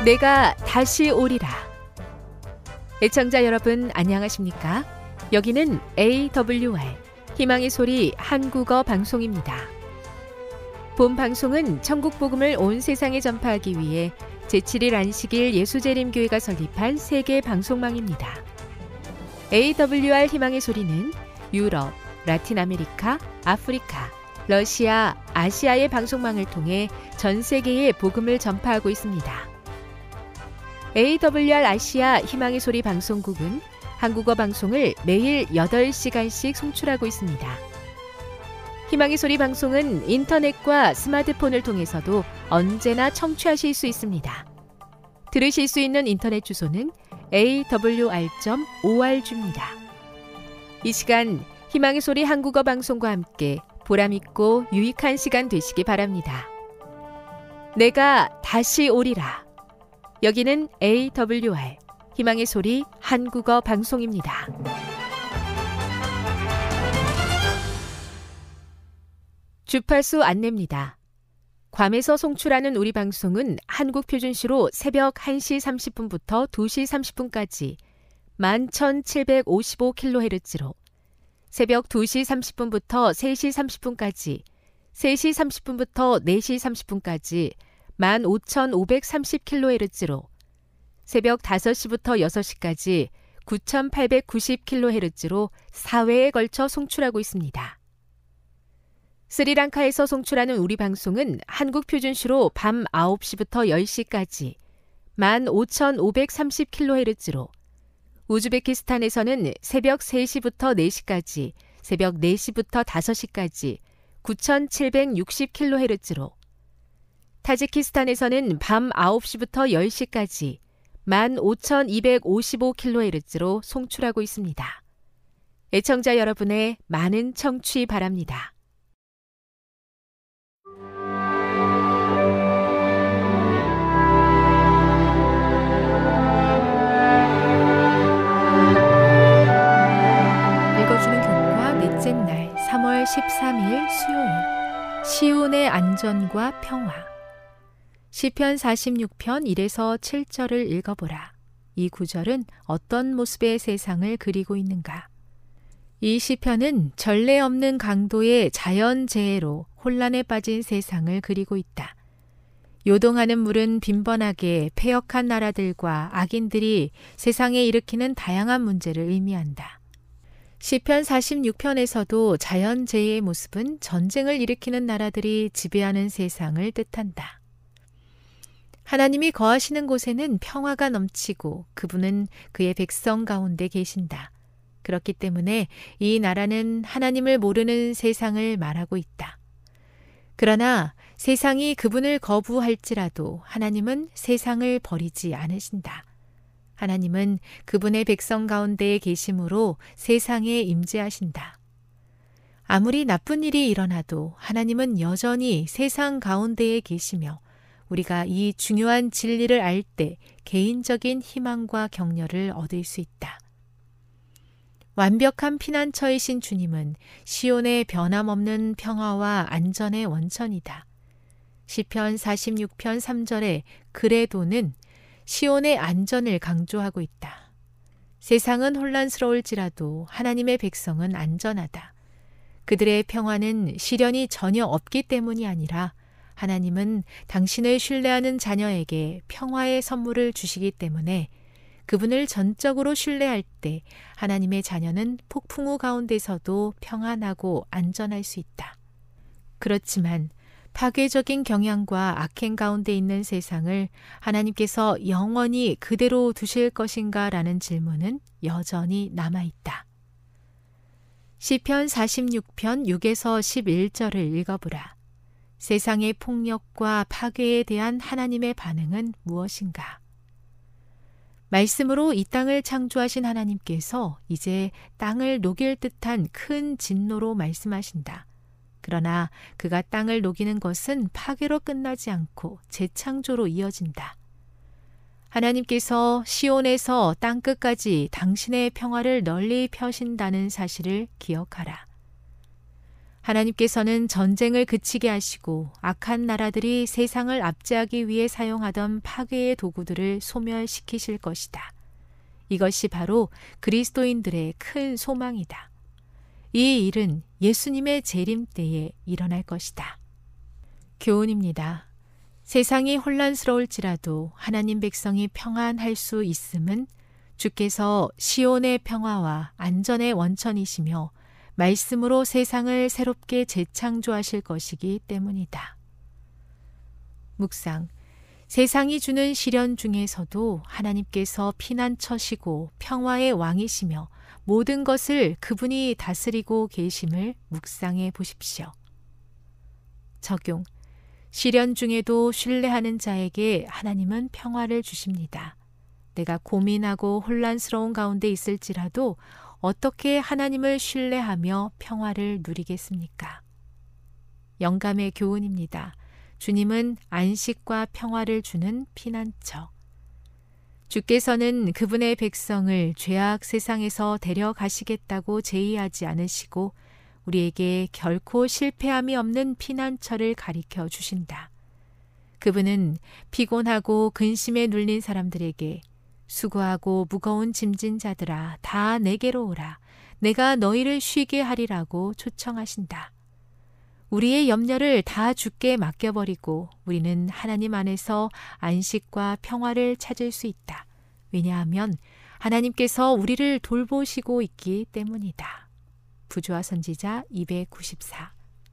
내가 다시 오리라. 애청자 여러분 안녕하십니까? 여기는 AWR 희망의 소리 한국어 방송입니다. 본 방송은 천국 복음을 온 세상에 전파하기 위해 제7일 안식일 예수재림교회가 설립한 세계 방송망입니다. AWR 희망의 소리는 유럽, 라틴 아메리카, 아프리카, 러시아, 아시아의 방송망을 통해 전 세계에 복음을 전파하고 있습니다. AWR 아시아 희망의 소리 방송국은 한국어 방송을 매일 8시간씩 송출하고 있습니다. 희망의 소리 방송은 인터넷과 스마트폰을 통해서도 언제나 청취하실 수 있습니다. 들으실 수 있는 인터넷 주소는 awr.org입니다. 이 시간 희망의 소리 한국어 방송과 함께 보람있고 유익한 시간 되시기 바랍니다. 내가 다시 오리라. 여기는 AWR 희망의 소리 한국어 방송입니다. 주파수 안내입니다. 괌에서 송출하는 우리 방송은 한국 표준시로 새벽 1시 30분부터 2시 30분까지 11,755kHz로 새벽 2시 30분부터 3시 30분까지 3시 30분부터 4시 30분까지 15,530kHz로 새벽 5시부터 6시까지 9,890kHz로 4회에 걸쳐 송출하고 있습니다. 스리랑카에서 송출하는 우리 방송은 한국 표준시로 밤 9시부터 10시까지 15,530kHz로 우즈베키스탄에서는 새벽 3시부터 4시까지 새벽 4시부터 5시까지 9,760kHz로 타지키스탄에서는 밤 9시부터 10시까지 15,255kHz로 송출하고 있습니다. 애청자 여러분의 많은 청취 바랍니다. 읽어주는 교과 넷째 날 3월 13일 수요일 시온의 안전과 평화 시편 46편 1에서 7절을 읽어보라. 이 구절은 어떤 모습의 세상을 그리고 있는가? 이 시편은 전례 없는 강도의 자연재해로 혼란에 빠진 세상을 그리고 있다. 요동하는 물은 빈번하게 패역한 나라들과 악인들이 세상에 일으키는 다양한 문제를 의미한다. 시편 46편에서도 자연재해의 모습은 전쟁을 일으키는 나라들이 지배하는 세상을 뜻한다. 하나님이 거하시는 곳에는 평화가 넘치고 그분은 그의 백성 가운데 계신다. 그렇기 때문에 이 나라는 하나님을 모르는 세상을 말하고 있다. 그러나 세상이 그분을 거부할지라도 하나님은 세상을 버리지 않으신다. 하나님은 그분의 백성 가운데에 계심으로 세상에 임재하신다. 아무리 나쁜 일이 일어나도 하나님은 여전히 세상 가운데에 계시며 우리가 이 중요한 진리를 알 때 개인적인 희망과 격려를 얻을 수 있다. 완벽한 피난처이신 주님은 시온의 변함없는 평화와 안전의 원천이다. 시편 46편 3절에 그래도는 시온의 안전을 강조하고 있다. 세상은 혼란스러울지라도 하나님의 백성은 안전하다. 그들의 평화는 시련이 전혀 없기 때문이 아니라 하나님은 당신을 신뢰하는 자녀에게 평화의 선물을 주시기 때문에 그분을 전적으로 신뢰할 때 하나님의 자녀는 폭풍우 가운데서도 평안하고 안전할 수 있다. 그렇지만 파괴적인 경향과 악행 가운데 있는 세상을 하나님께서 영원히 그대로 두실 것인가 라는 질문은 여전히 남아있다. 시편 46편 6에서 11절을 읽어보라. 세상의 폭력과 파괴에 대한 하나님의 반응은 무엇인가? 말씀으로 이 땅을 창조하신 하나님께서 이제 땅을 녹일 듯한 큰 진노로 말씀하신다. 그러나 그가 땅을 녹이는 것은 파괴로 끝나지 않고 재창조로 이어진다. 하나님께서 시온에서 땅끝까지 당신의 평화를 널리 펴신다는 사실을 기억하라. 하나님께서는 전쟁을 그치게 하시고 악한 나라들이 세상을 압제하기 위해 사용하던 파괴의 도구들을 소멸시키실 것이다. 이것이 바로 그리스도인들의 큰 소망이다. 이 일은 예수님의 재림 때에 일어날 것이다. 교훈입니다. 세상이 혼란스러울지라도 하나님 백성이 평안할 수 있음은 주께서 시온의 평화와 안전의 원천이시며 말씀으로 세상을 새롭게 재창조하실 것이기 때문이다. 묵상. 세상이 주는 시련 중에서도 하나님께서 피난처시고 평화의 왕이시며 모든 것을 그분이 다스리고 계심을 묵상해 보십시오. 적용. 시련 중에도 신뢰하는 자에게 하나님은 평화를 주십니다. 내가 고민하고 혼란스러운 가운데 있을지라도 어떻게 하나님을 신뢰하며 평화를 누리겠습니까? 영감의 교훈입니다. 주님은 안식과 평화를 주는 피난처. 주께서는 그분의 백성을 죄악 세상에서 데려가시겠다고 제의하지 않으시고 우리에게 결코 실패함이 없는 피난처를 가리켜 주신다. 그분은 피곤하고 근심에 눌린 사람들에게 수고하고 무거운 짐진 자들아 다 내게로 오라. 내가 너희를 쉬게 하리라고 초청하신다. 우리의 염려를 다 주께 맡겨버리고 우리는 하나님 안에서 안식과 평화를 찾을 수 있다. 왜냐하면 하나님께서 우리를 돌보시고 있기 때문이다. 부조화 선지자 294.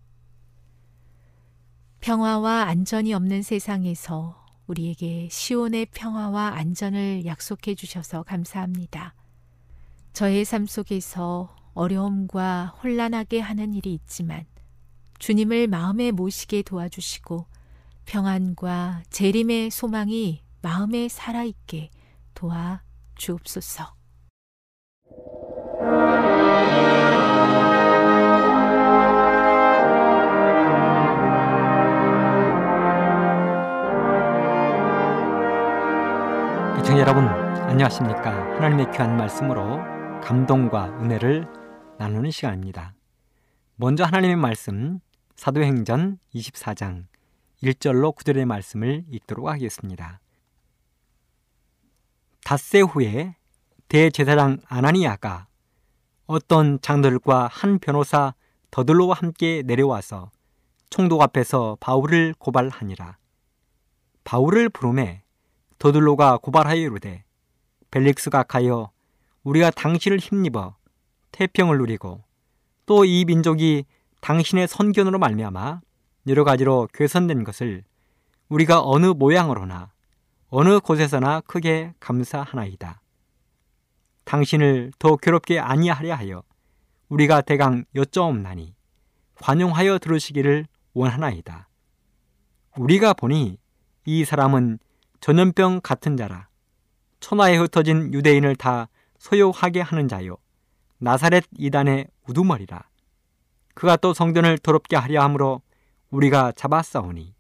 평화와 안전이 없는 세상에서 우리에게 시온의 평화와 안전을 약속해 주셔서 감사합니다. 저의 삶 속에서 어려움과 혼란하게 하는 일이 있지만 주님을 마음에 모시게 도와주시고 평안과 재림의 소망이 마음에 살아있게 도와 주옵소서. 시청자 여러분, 안녕하십니까? 하나님의 귀한 말씀으로 감동과 은혜를 나누는 시간입니다. 먼저 하나님의 말씀 사도행전 24장 1절로 9절의 말씀을 읽도록 하겠습니다. 닷새 후에 대제사장 아나니아가 어떤 장로들과 한 변호사 더들로와 함께 내려와서 총독 앞에서 바울을 고발하니라. 바울을 부르매 더들로가 고발하여 이르되 벨릭스가 가여 우리가 당신을 힘입어 태평을 누리고 또 이 민족이 당신의 선견으로 말미암아 여러 가지로 괴선된 것을 우리가 어느 모양으로나 어느 곳에서나 크게 감사하나이다. 당신을 더 괴롭게 아니하려 하여 우리가 대강 여쭤옵나니 관용하여 들으시기를 원하나이다. 우리가 보니 이 사람은 전염병 같은 자라 천하에 흩어진 유대인을 다 소욕하게 하는 자요 나사렛 이단의 우두머리라. 그가 또 성전을 더럽게 하려 함으로 우리가 잡았사오니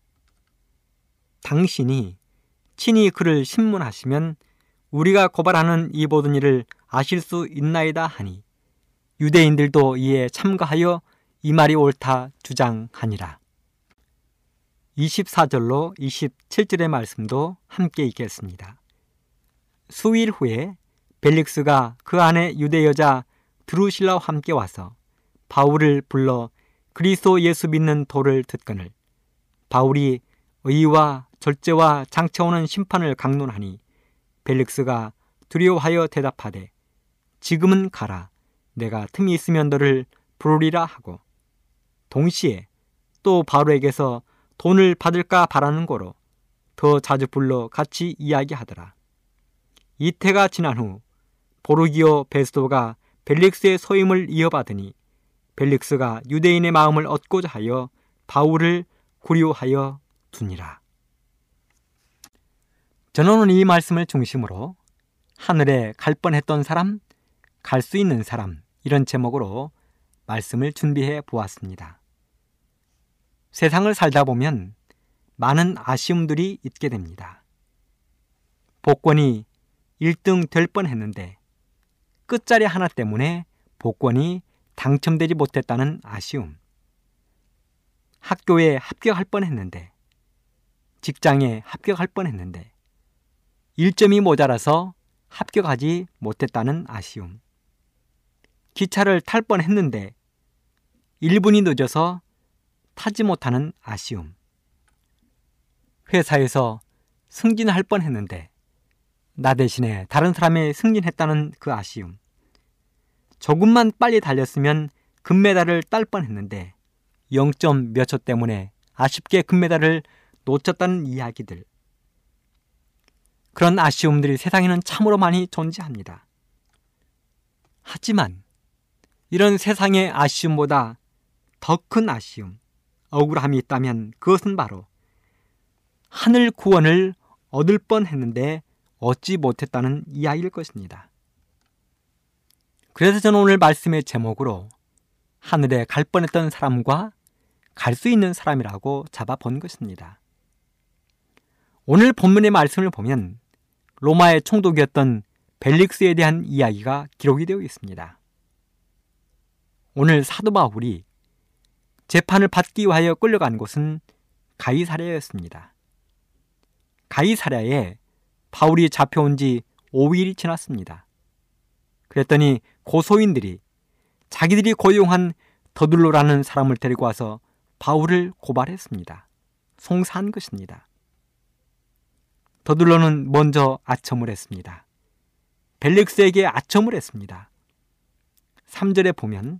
당신이 친히 그를 신문하시면 우리가 고발하는 이 모든 일을 아실 수 있나이다 하니 유대인들도 이에 참가하여 이 말이 옳다 주장하니라. 24절로 27절의 말씀도 함께 읽겠습니다. 수일 후에 벨릭스가 그 안에 유대 여자 드루실라와 함께 와서 바울을 불러 그리스도 예수 믿는 도를 듣거늘 바울이 의와 절제와 장차오는 심판을 강론하니 벨릭스가 두려워하여 대답하되 지금은 가라. 내가 틈이 있으면 너를 부르리라 하고 동시에 또 바울에게서 돈을 받을까 바라는 거로 더 자주 불러 같이 이야기하더라. 이태가 지난 후 보르기오 베스도가 벨릭스의 소임을 이어받으니 벨릭스가 유대인의 마음을 얻고자 하여 바울을 구류하여 두니라. 저는 오늘 이 말씀을 중심으로 하늘에 갈 뻔했던 사람, 갈 수 있는 사람 이런 제목으로 말씀을 준비해 보았습니다. 세상을 살다 보면 많은 아쉬움들이 있게 됩니다. 복권이 1등 될 뻔했는데 끝자리 하나 때문에 복권이 당첨되지 못했다는 아쉬움, 학교에 합격할 뻔했는데, 직장에 합격할 뻔했는데 1점이 모자라서 합격하지 못했다는 아쉬움. 기차를 탈 뻔했는데 1분이 늦어서 타지 못하는 아쉬움. 회사에서 승진할 뻔했는데 나 대신에 다른 사람이 승진했다는 그 아쉬움. 조금만 빨리 달렸으면 금메달을 딸 뻔했는데 0점 몇 초 때문에 아쉽게 금메달을 놓쳤다는 이야기들. 그런 아쉬움들이 세상에는 참으로 많이 존재합니다. 하지만 이런 세상의 아쉬움보다 더 큰 아쉬움, 억울함이 있다면 그것은 바로 하늘 구원을 얻을 뻔했는데 얻지 못했다는 이야기일 것입니다. 그래서 저는 오늘 말씀의 제목으로 하늘에 갈 뻔했던 사람과 갈 수 있는 사람이라고 잡아본 것입니다. 오늘 본문의 말씀을 보면 로마의 총독이었던 벨릭스에 대한 이야기가 기록이 되어 있습니다. 오늘 사도 바울이 재판을 받기 위하여 끌려간 곳은 가이사랴였습니다. 가이사랴에 바울이 잡혀온 지 5일이 지났습니다. 그랬더니 고소인들이 자기들이 고용한 더둘로라는 사람을 데리고 와서 바울을 고발했습니다. 송사한 것입니다. 더둘로는 먼저 아첨을 했습니다. 벨릭스에게 아첨을 했습니다. 3절에 보면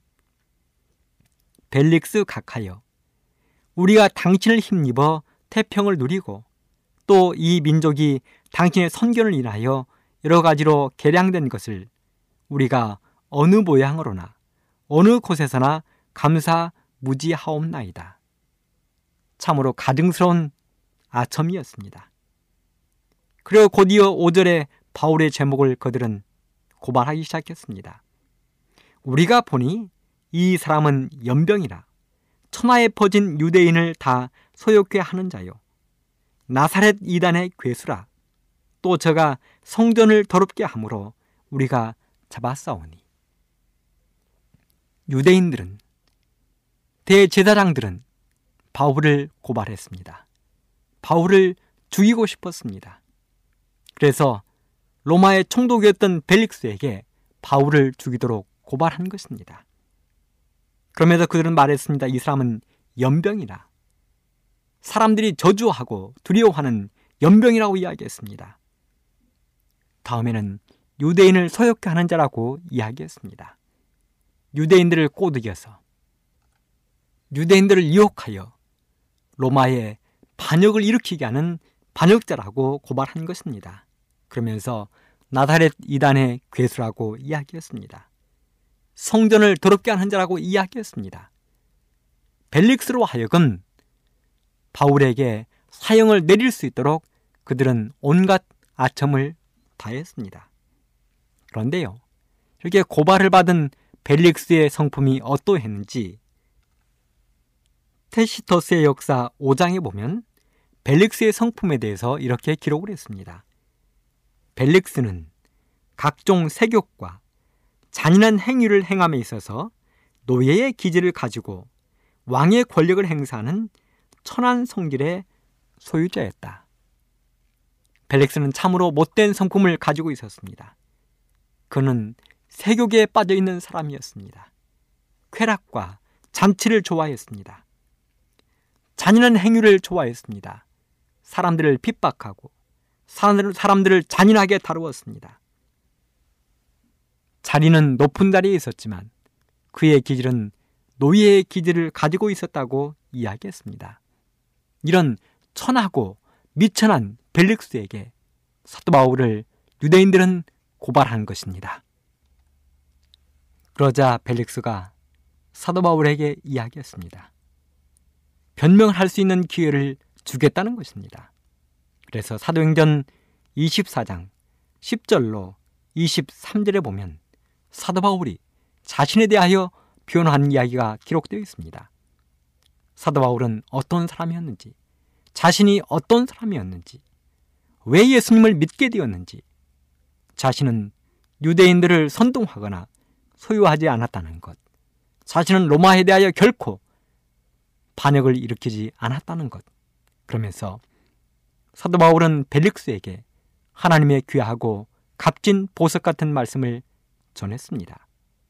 벨릭스 각하여 우리가 당신을 힘입어 태평을 누리고 또 이 민족이 당신의 선견을 인하여 여러 가지로 개량된 것을 우리가 어느 모양으로나 어느 곳에서나 감사 무지하옵나이다. 참으로 가증스러운 아첨이었습니다. 그리고 곧이어 5절에 바울의 제목을 그들은 고발하기 시작했습니다. 우리가 보니 이 사람은 연병이라 천하에 퍼진 유대인을 다 소욕케 하는 자요 나사렛 이단의 괴수라. 또 저가 성전을 더럽게 함으로 우리가 잡았사오니. 유대인들은, 대제사장들은 바울을 고발했습니다. 바울을 죽이고 싶었습니다. 그래서 로마의 총독이었던 벨릭스에게 바울을 죽이도록 고발한 것입니다. 그러면서 그들은 말했습니다. 이 사람은 연병이라. 사람들이 저주하고 두려워하는 연병이라고 이야기했습니다. 다음에는 유대인을 소욕케 하는 자라고 이야기했습니다. 유대인들을 꼬드겨서 유대인들을 유혹하여 로마에 반역을 일으키게 하는 반역자라고 고발한 것입니다. 그러면서 나사렛 이단의 괴수라고 이야기했습니다. 성전을 더럽게 하는 자라고 이야기했습니다. 벨릭스로 하여금 바울에게 사형을 내릴 수 있도록 그들은 온갖 아첨을 다했습니다. 그런데요, 이렇게 고발을 받은 벨릭스의 성품이 어떠했는지 테시터스의 역사 5장에 보면 벨릭스의 성품에 대해서 이렇게 기록을 했습니다. 벨릭스는 각종 세욕과 잔인한 행위를 행함에 있어서 노예의 기질을 가지고 왕의 권력을 행사하는 천한 성질의 소유자였다. 벨릭스는 참으로 못된 성품을 가지고 있었습니다. 그는 세욕에 빠져 있는 사람이었습니다. 쾌락과 잔치를 좋아했습니다. 잔인한 행위를 좋아했습니다. 사람들을 핍박하고 사람들을 잔인하게 다루었습니다. 자리는 높은 자리에 있었지만 그의 기질은 노예의 기질을 가지고 있었다고 이야기했습니다. 이런 천하고 미천한 벨릭스에게 사도 바울을 유대인들은 고발한 것입니다. 그러자 벨릭스가 사도 바울에게 이야기했습니다. 변명을 할 수 있는 기회를 주겠다는 것입니다. 그래서 사도행전 24장 10절로 23절에 보면 사도 바울이 자신에 대하여 변호한 이야기가 기록되어 있습니다. 사도 바울은 어떤 사람이었는지, 자신이 어떤 사람이었는지, 왜 예수님을 믿게 되었는지, 자신은 유대인들을 선동하거나 소유하지 않았다는 것, 자신은 로마에 대하여 결코 반역을 일으키지 않았다는 것. 그러면서 사도 바울은 벨릭스에게 하나님의 귀하고 값진 보석 같은 말씀을 전했습니다.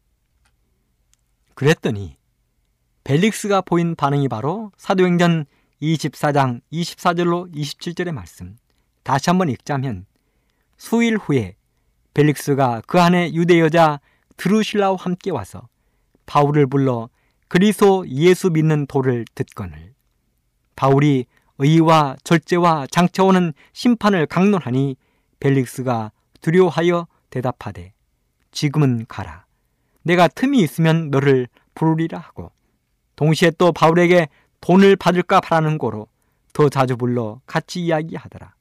그랬더니 벨릭스가 보인 반응이 바로 사도행전 24장 24절로 27절의 말씀. 다시 한번 읽자면 수일 후에 벨릭스가 그 안에 유대 여자 드루실라와 함께 와서 바울을 불러 그리스도 예수 믿는 도를 듣거늘 바울이 의와 절제와 장차오는 심판을 강론하니 벨릭스가 두려워하여 대답하되 지금은 가라. 내가 틈이 있으면 너를 부르리라 하고 동시에 또 바울에게 돈을 받을까 바라는 고로 더 자주 불러 같이 이야기하더라.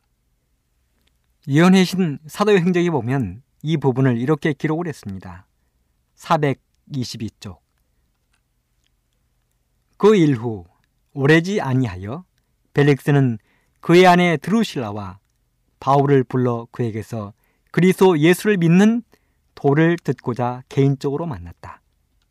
예언해신 사도의 행적에 보면 이 부분을 이렇게 기록을 했습니다. 422쪽. 그 일 후 오래지 아니하여 벨릭스는 그의 아내 드루실라와 바울을 불러 그에게서 그리스도 예수를 믿는 도를 듣고자 개인적으로 만났다.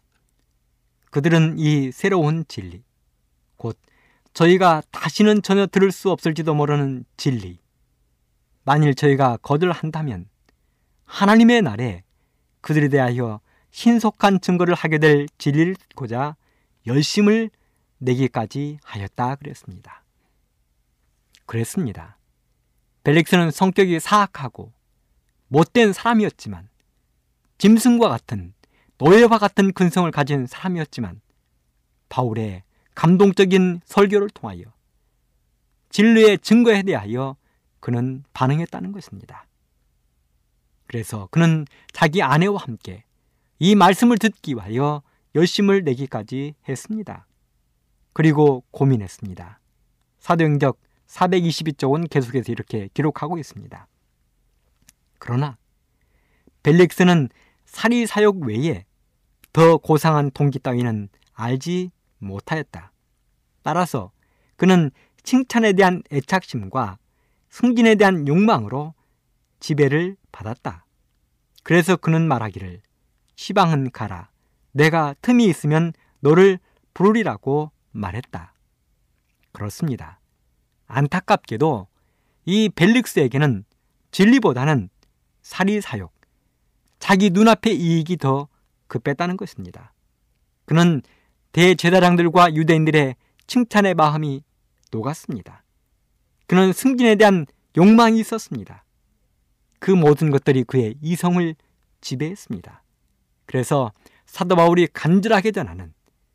그들은 이 새로운 진리, 곧 저희가 다시는 전혀 들을 수 없을지도 모르는 진리, 만일 저희가 거절한다면 하나님의 날에 그들에 대하여 신속한 증거를 하게 될 진리를 듣고자 열심을 내기까지 하였다 그랬습니다. 그랬습니다. 벨릭스는 성격이 사악하고 못된 사람이었지만 짐승과 같은 노예와 같은 근성을 가진 사람이었지만 바울의 감동적인 설교를 통하여 진리의 증거에 대하여 그는 반응했다는 것입니다. 그래서 그는 자기 아내와 함께 이 말씀을 듣기 위하여 열심을 내기까지 했습니다. 그리고 고민했습니다. 사도행전 422쪽은 계속해서 이렇게 기록하고 있습니다. 그러나 벨릭스는 사리사욕 외에 더 고상한 동기 따위는 알지 못하였다. 따라서 그는 칭찬에 대한 애착심과 승진에 대한 욕망으로 지배를 받았다. 그래서 그는 말하기를 시방은 가라. 내가 틈이 있으면 너를 부르리라고 말했다. 그렇습니다. 안타깝게도 이 벨릭스에게는 진리보다는 사리사욕, 자기 눈앞의 이익이 더 급했다는 것입니다. 그는 대제사장들과 유대인들의 칭찬의 마음이 녹았습니다. 그는 승진에 대한 욕망이 있었습니다. 그 모든 것들이 그의 이성을 지배했습니다. 그래서 사도 바울이 간절하게 전하는,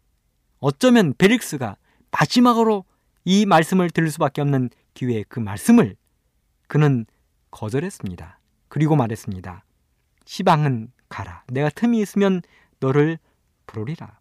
어쩌면 벨릭스가 마지막으로 이 말씀을 들을 수밖에 없는 기회의 그 말씀을 그는 거절했습니다. 그리고 말했습니다. 시방은 가라. 내가 틈이 있으면 너를 부르리라.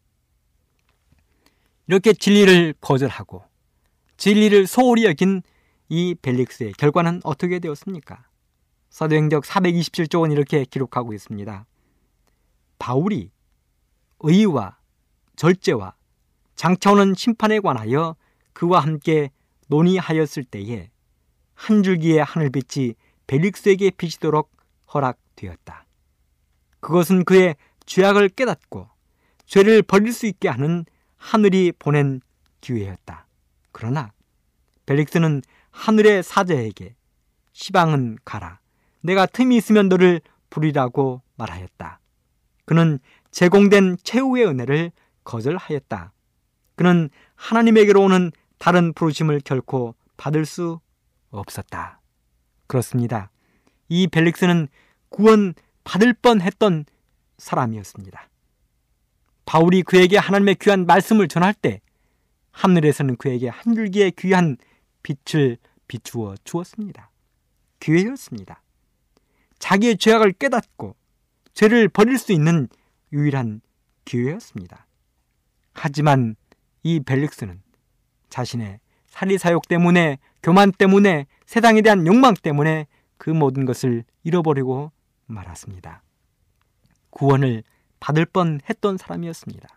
이렇게 진리를 거절하고 진리를 소홀히 여긴 이 벨릭스의 결과는 어떻게 되었습니까? 사도행전 427쪽은 이렇게 기록하고 있습니다. 바울이 의와 절제와 장차오는 심판에 관하여 그와 함께 논의하였을 때에 한 줄기의 하늘빛이 벨릭스에게 비치도록 허락되었다. 그것은 그의 죄악을 깨닫고 죄를 버릴 수 있게 하는 하늘이 보낸 기회였다. 그러나 벨릭스는 하늘의 사자에게 시방은 가라. 내가 틈이 있으면 너를 부르리라고 말하였다. 그는 제공된 최후의 은혜를 거절하였다. 그는 하나님에게로 오는 다른 부르심을 결코 받을 수 없었다. 그렇습니다. 이 벨릭스는 구원 받을 뻔했던 사람이었습니다. 바울이 그에게 하나님의 귀한 말씀을 전할 때 하늘에서는 그에게 한 줄기의 귀한 빛을 비추어 주었습니다. 기회였습니다. 자기의 죄악을 깨닫고 죄를 버릴 수 있는 유일한 기회였습니다. 하지만 이 벨릭스는 자신의 사리사욕 때문에, 교만 때문에, 세상에 대한 욕망 때문에 그 모든 것을 잃어버리고 말았습니다. 구원을 받을 뻔했던 사람이었습니다.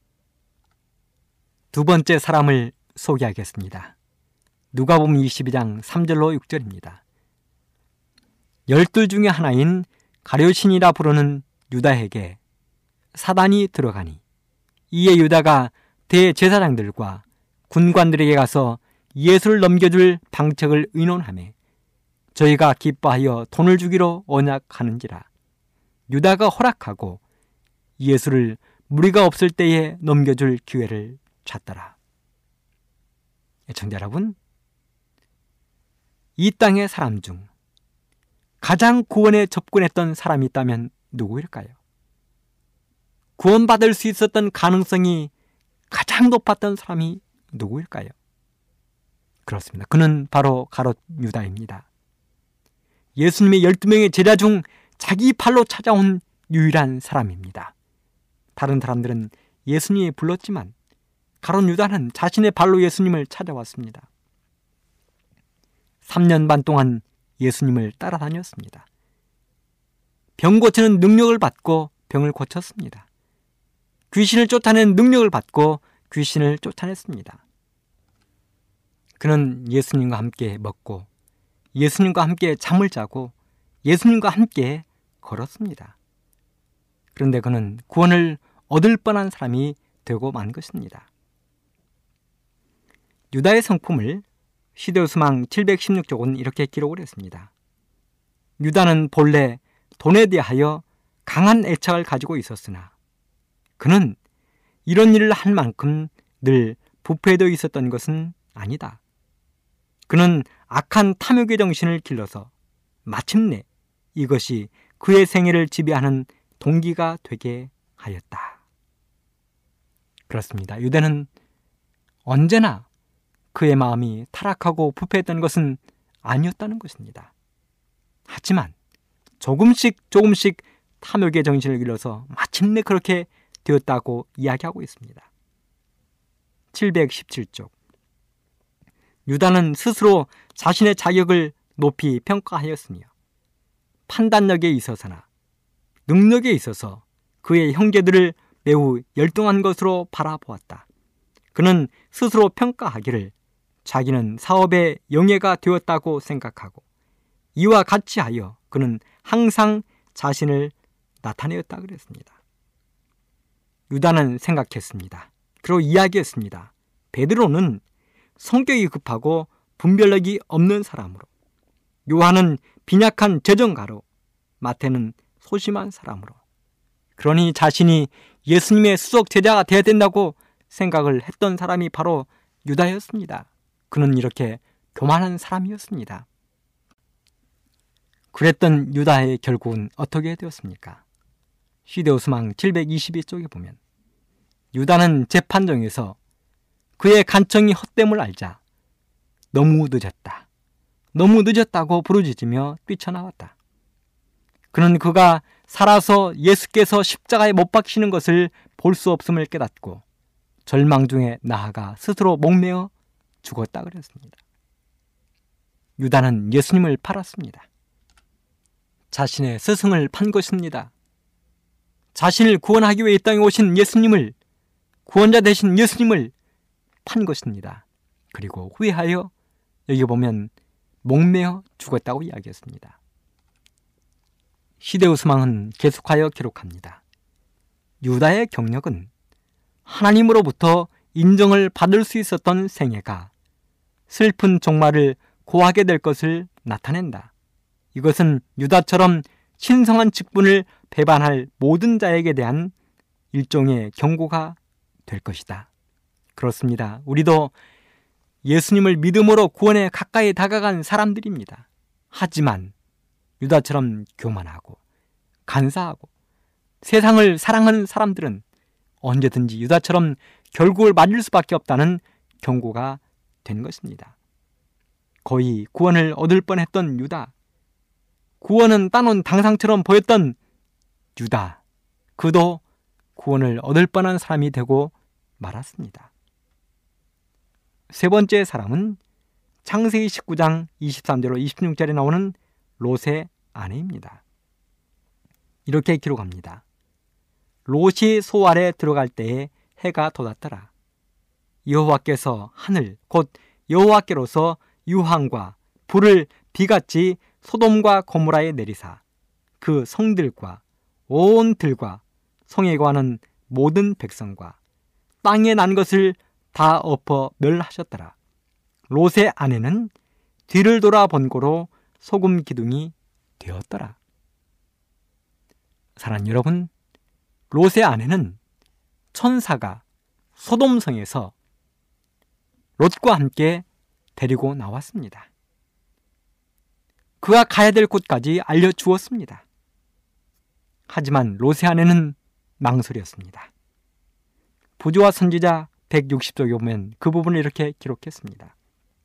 두 번째 사람을 소개하겠습니다. 누가복음 22장 3절로 6절입니다. 12 중에 하나인 가룟신이라 부르는 유다에게 사단이 들어가니 이에 유다가 대제사장들과 군관들에게 가서 예수를 넘겨줄 방책을 의논하며 저희가 기뻐하여 돈을 주기로 언약하는지라. 유다가 허락하고 예수를 무리가 없을 때에 넘겨줄 기회를 찾더라. 애청자 여러분, 이 땅의 사람 중 가장 구원에 접근했던 사람이 있다면 누구일까요? 구원받을 수 있었던 가능성이 가장 높았던 사람이 누구일까요? 그렇습니다. 그는 바로 가롯 유다입니다. 예수님의 12명의 제자 중 자기 팔로 찾아온 유일한 사람입니다. 다른 사람들은 예수님이 불렀지만 가롯 유다는 자신의 발로 예수님을 찾아왔습니다. 3년 반 동안 예수님을 따라다녔습니다. 병 고치는 능력을 받고 병을 고쳤습니다. 귀신을 쫓아내는 능력을 받고 귀신을 쫓아냈습니다. 그는 예수님과 함께 먹고 예수님과 함께 잠을 자고 예수님과 함께 걸었습니다. 그런데 그는 구원을 얻을 뻔한 사람이 되고 만 것입니다. 유다의 성품을 시대우스망 716쪽은 이렇게 기록을 했습니다. 유다는 본래 돈에 대하여 강한 애착을 가지고 있었으나 그는 이런 일을 할 만큼 늘 부패되어 있었던 것은 아니다. 그는 악한 탐욕의 정신을 길러서 마침내 이것이 그의 생애를 지배하는 동기가 되게 하였다. 그렇습니다. 유다는 언제나 그의 마음이 타락하고 부패했던 것은 아니었다는 것입니다. 하지만 조금씩 탐욕의 정신을 길러서 마침내 그렇게 되었다고 이야기하고 있습니다. 717쪽. 유다는 스스로 자신의 자격을 높이 평가하였으며 판단력에 있어서나 능력에 있어서 그의 형제들을 매우 열등한 것으로 바라보았다. 그는 스스로 평가하기를 자기는 사업의 영예가 되었다고 생각하고 이와 같이 하여 그는 항상 자신을 나타내었다 그랬습니다. 유다는 생각했습니다. 그리고 이야기했습니다. 베드로는 성격이 급하고 분별력이 없는 사람으로, 요한은 빈약한 재정가로, 마태는 소심한 사람으로, 그러니 자신이 예수님의 수석 제자가 되어야 된다고 생각을 했던 사람이 바로 유다였습니다. 그는 이렇게 교만한 사람이었습니다. 그랬던 유다의 결국은 어떻게 되었습니까? 시데오스망 722쪽에 보면 유다는 재판정에서 그의 간청이 헛됨을 알자 너무 늦었다고 부르짖으며 뛰쳐나왔다. 그는 그가 살아서 예수께서 십자가에 못 박히시는 것을 볼 수 없음을 깨닫고 절망 중에 나아가 스스로 목매어 죽었다 그랬습니다. 유다는 예수님을 팔았습니다. 자신의 스승을 판 것입니다. 자신을 구원하기 위해 이 땅에 오신 예수님을, 구원자 되신 예수님을 판 것입니다. 그리고 후회하여 여기 보면 목매어 죽었다고 이야기했습니다. 시데우스망은 계속하여 기록합니다. 유다의 경력은 하나님으로부터 인정을 받을 수 있었던 생애가 슬픈 종말을 고하게 될 것을 나타낸다. 이것은 유다처럼 신성한 직분을 배반할 모든 자에게 대한 일종의 경고가 될 것이다. 그렇습니다. 우리도 예수님을 믿음으로 구원에 가까이 다가간 사람들입니다. 하지만 유다처럼 교만하고 간사하고 세상을 사랑하는 사람들은 언제든지 유다처럼 결국을 맞을 수밖에 없다는 경고가 된 것입니다. 거의 구원을 얻을 뻔했던 유다, 구원은 따놓은 당상처럼 보였던 유다, 그도 구원을 얻을 뻔한 사람이 되고 말았습니다. 세 번째 사람은 창세기 19장 23절로 26절에 나오는 롯의 아내입니다. 이렇게 기록합니다. 롯이 소 아래 들어갈 때에 해가 돋았더라. 여호와께서 하늘 곧 여호와께로서 유황과 불을 비같이 소돔과 고모라에 내리사 그 성들과 온 들과 성에 관한 모든 백성과 땅에 난 것을 다 엎어 멸하셨더라. 롯의 아내는 뒤를 돌아본 고로 소금 기둥이 되었더라. 사랑하는 여러분, 롯의 아내는 천사가 소돔성에서 롯과 함께 데리고 나왔습니다. 그가 가야 될 곳까지 알려주었습니다. 하지만 롯의 아내는 망설였습니다. 부조와 선지자 160쪽에 보면 그 부분을 이렇게 기록했습니다.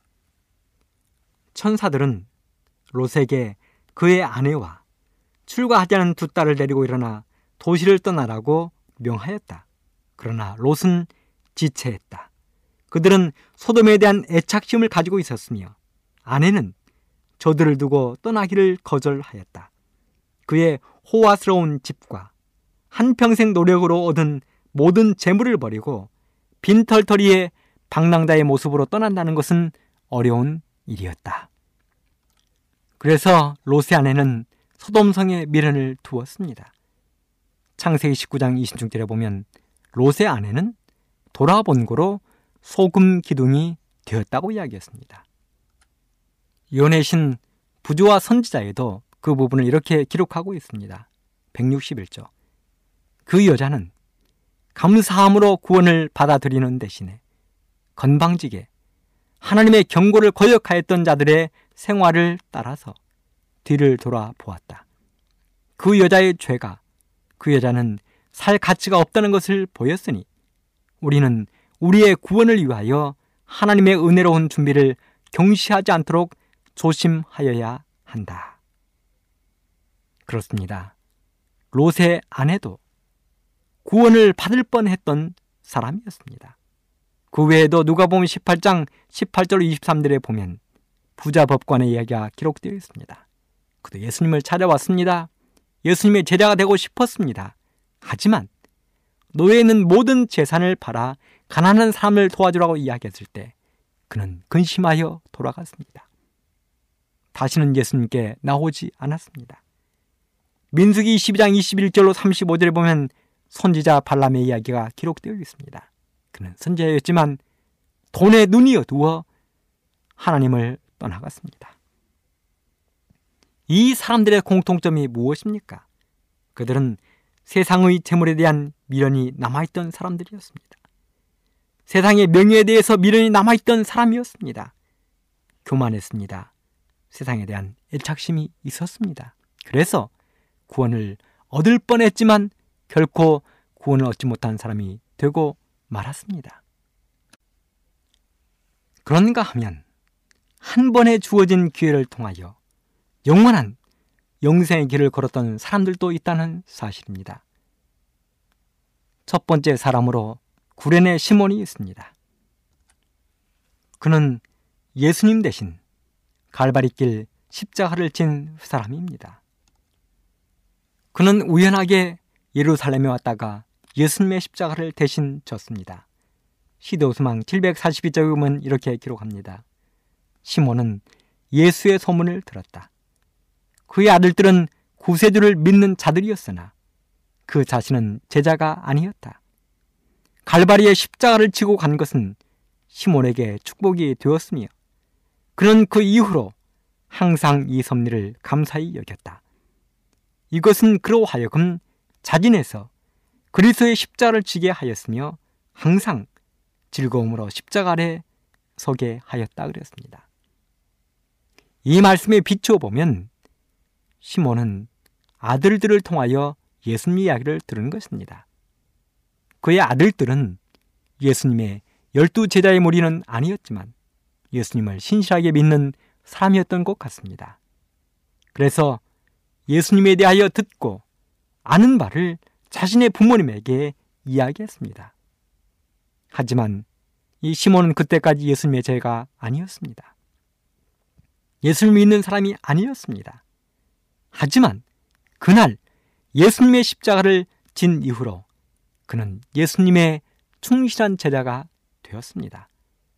천사들은 롯에게 그의 아내와 출가하지 않은 두 딸을 데리고 일어나 도시를 떠나라고 명하였다. 그러나 롯은 지체했다. 그들은 소돔에 대한 애착심을 가지고 있었으며 아내는 저들을 두고 떠나기를 거절하였다. 그의 호화스러운 집과 한평생 노력으로 얻은 모든 재물을 버리고 빈털터리의 방랑자의 모습으로 떠난다는 것은 어려운 일이었다. 그래서 롯의 아내는 소돔성에 미련을 두었습니다. 창세기 19장 26절에 보면 롯의 아내는 돌아본 고로 소금 기둥이 되었다고 이야기했습니다. 예언의 신 부조와 선지자에도 그 부분을 이렇게 기록하고 있습니다. 161조. 그 여자는 감사함으로 구원을 받아들이는 대신에 건방지게 하나님의 경고를 거역하였던 자들의 생활을 따라서 뒤를 돌아보았다. 그 여자의 죄가 그 여자는 살 가치가 없다는 것을 보였으니 우리는 우리의 구원을 위하여 하나님의 은혜로운 준비를 경시하지 않도록 조심하여야 한다. 그렇습니다. 롯의 아내도 구원을 받을 뻔했던 사람이었습니다. 그 외에도 누가복음 18장 18절 23절에 보면 부자 법관의 이야기가 기록되어 있습니다. 그도 예수님을 찾아왔습니다. 예수님의 제자가 되고 싶었습니다. 하지만 노예는 모든 재산을 팔아 가난한 사람을 도와주라고 이야기했을 때 그는 근심하여 돌아갔습니다. 다시는 예수님께 나오지 않았습니다. 민수기 22장 21절로 35절에 보면 선지자 발람의 이야기가 기록되어 있습니다. 그는 선지자였지만 돈에 눈이 어두워 하나님을 떠나갔습니다. 이 사람들의 공통점이 무엇입니까? 그들은 세상의 재물에 대한 미련이 남아있던 사람들이었습니다. 세상의 명예에 대해서 미련이 남아있던 사람이었습니다. 교만했습니다. 세상에 대한 애착심이 있었습니다. 그래서 구원을 얻을 뻔했지만 결코 구원을 얻지 못한 사람이 되고 말았습니다. 그런가 하면 한 번에 주어진 기회를 통하여 영원한 영생의 길을 걸었던 사람들도 있다는 사실입니다. 첫 번째 사람으로 구레네 시몬이 있습니다. 그는 예수님 대신 갈바리길 십자가를 진 사람입니다. 그는 우연하게 예루살렘에 왔다가 예수님의 십자가를 대신 졌습니다. 시도수망 742쪽에 보면 이렇게 기록합니다. 시몬은 예수의 소문을 들었다. 그의 아들들은 구세주를 믿는 자들이었으나 그 자신은 제자가 아니었다. 갈바리의 십자가를 지고 간 것은 시몬에게 축복이 되었으며 그는 그 이후로 항상 이 섭리를 감사히 여겼다. 이것은 그로 하여금 자진해서 그리스도의 십자가를 지게 하였으며 항상 즐거움으로 십자가 아래 서게 하였다 그랬습니다. 이 말씀에 비추어 보면 시몬은 아들들을 통하여 예수님 이야기를 들은 것입니다. 그의 아들들은 예수님의 12제자의 무리는 아니었지만 예수님을 신실하게 믿는 사람이었던 것 같습니다. 그래서 예수님에 대하여 듣고 아는 바를 자신의 부모님에게 이야기했습니다. 하지만 이 시몬은 그때까지 예수님의 제자가 아니었습니다. 예수를 믿는 사람이 아니었습니다. 하지만 그날 예수님의 십자가를 진 이후로 그는 예수님의 충실한 제자가 되었습니다.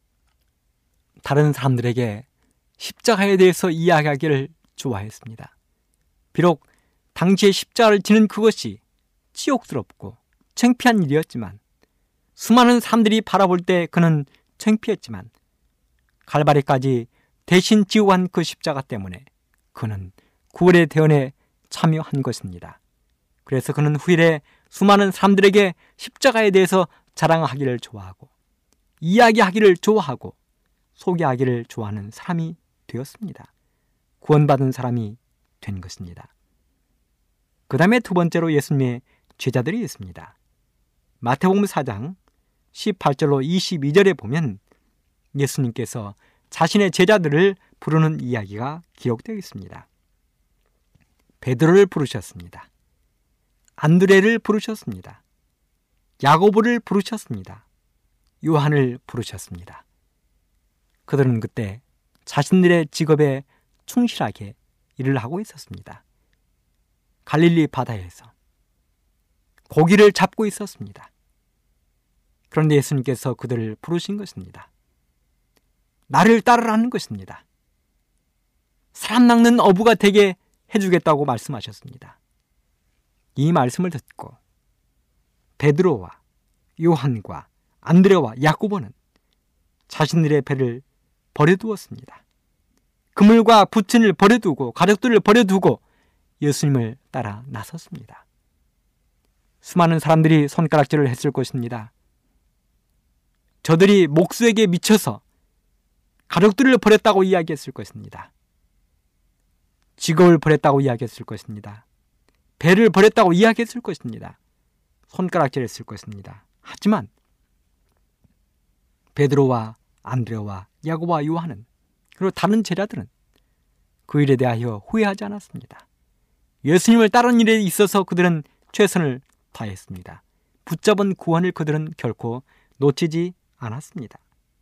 다른 사람들에게 십자가에 대해서 이야기하기를 좋아했습니다. 비록 당시에 십자가를 지는 그것이 치욕스럽고 창피한 일이었지만 수많은 사람들이 바라볼 때 그는 창피했지만 갈바리까지 대신 지고 간 그 십자가 때문에 그는 구원의 대언에 참여한 것입니다. 그래서 그는 후일에 수많은 사람들에게 십자가에 대해서 자랑하기를 좋아하고 이야기하기를 좋아하고 소개하기를 좋아하는 사람이 되었습니다. 구원받은 사람이 된 것입니다. 그 다음에 두 번째로 예수님의 제자들이 있습니다. 마태복음 4장 18절로 22절에 보면 예수님께서 자신의 제자들을 부르는 이야기가 기록되어 있습니다. 베드로를 부르셨습니다. 안드레를 부르셨습니다. 야고보를 부르셨습니다. 요한을 부르셨습니다. 그들은 그때 자신들의 직업에 충실하게 일을 하고 있었습니다. 갈릴리 바다에서 고기를 잡고 있었습니다. 그런데 예수님께서 그들을 부르신 것입니다. 나를 따르라는 것입니다. 사람 낚는 어부가 되게 해주겠다고 말씀하셨습니다. 이 말씀을 듣고 베드로와 요한과 안드레와 야고보는 자신들의 배를 버려두었습니다. 그물과 부친을 버려두고 가족들을 버려두고 예수님을 따라 나섰습니다. 수많은 사람들이 손가락질을 했을 것입니다. 저들이 목수에게 미쳐서 가족들을 버렸다고 이야기했을 것입니다. 직업을 버렸다고 이야기했을 것입니다. 배를 버렸다고 이야기했을 것입니다. 손가락질했을 것입니다. 하지만 베드로와 안드레와 야고보와 요한은 그리고 다른 제자들은 그 일에 대하여 후회하지 않았습니다. 예수님을 따르는 일에 있어서 그들은 최선을 다했습니다. 붙잡은 구원을 그들은 결코 놓치지 않았습니다.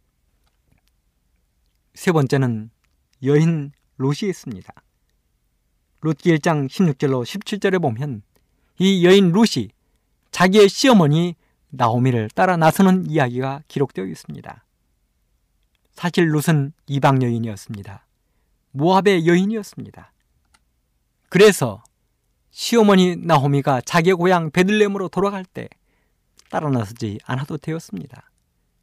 세 번째는 여인 룻이 있습니다. 룻기 1장 16절로 17절에 보면 이 여인 룻이 자기의 시어머니 나오미를 따라 나서는 이야기가 기록되어 있습니다. 사실 룻은 이방 여인이었습니다. 모압의 여인이었습니다. 그래서 시어머니 나오미가 자기의 고향 베들레헴으로 돌아갈 때 따라 나서지 않아도 되었습니다.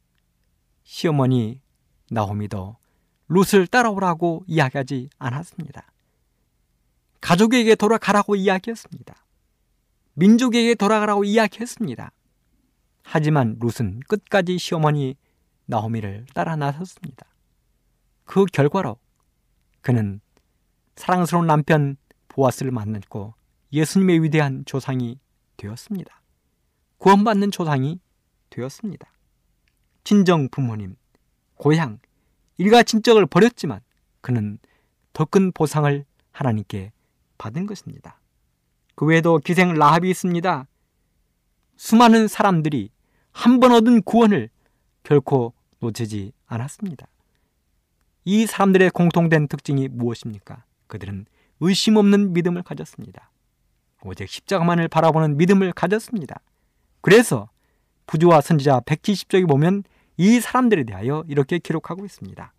시어머니 나오미도 룻을 따라오라고 이야기하지 않았습니다. 가족에게 돌아가라고 이야기했습니다. 민족에게 돌아가라고 이야기했습니다. 하지만 룻은 끝까지 시어머니 나오미를 따라 나섰습니다. 그 결과로 그는 사랑스러운 남편 보아스를 만났고 예수님의 위대한 조상이 되었습니다. 구원받는 조상이 되었습니다. 친정 부모님, 고향, 일가 친척을 버렸지만 그는 더 큰 보상을 하나님께 받은 것입니다. 그 외에도 기생 라합이 있습니다. 수많은 사람들이 한 번 얻은 구원을 결코 놓치지 않았습니다. 이 사람들의 공통된 특징이 무엇입니까? 그들은 의심 없는 믿음을 가졌습니다. 오직 십자가만을 바라보는 믿음을 가졌습니다. 그래서 부조와 선지자 170쪽에 보면 이 사람들에 대하여 이렇게 기록하고 있습니다.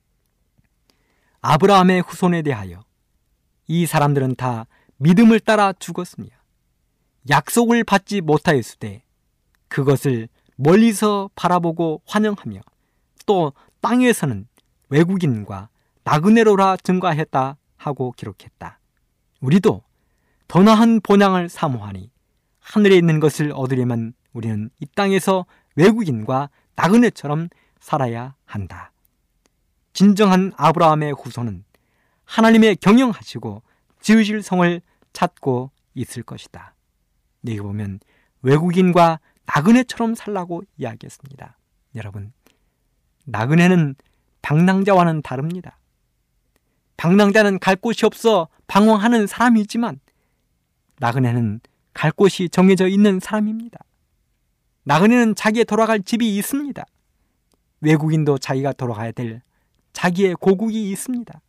아브라함의 후손에 대하여 이 사람들은 다 믿음을 따라 죽었으며 약속을 받지 못하였으되 그것을 멀리서 바라보고 환영하며 또 땅에서는 외국인과 나그네로라 증거하였다 하고 기록했다. 우리도 더 나은 본향을 사모하니 하늘에 있는 것을 얻으려면 우리는 이 땅에서 외국인과 나그네처럼 살아야 한다. 진정한 아브라함의 후손은 하나님의 경영하시고 지으실 성을 찾고 있을 것이다. 여기 보면 외국인과 나그네처럼 살라고 이야기했습니다. 여러분, 나그네는 방랑자와는 다릅니다. 방랑자는 갈 곳이 없어 방황하는 사람이지만 나그네는 갈 곳이 정해져 있는 사람입니다. 나그네는 자기의 돌아갈 집이 있습니다. 외국인도 자기가 돌아가야 될 자기의 고국이 있습니다.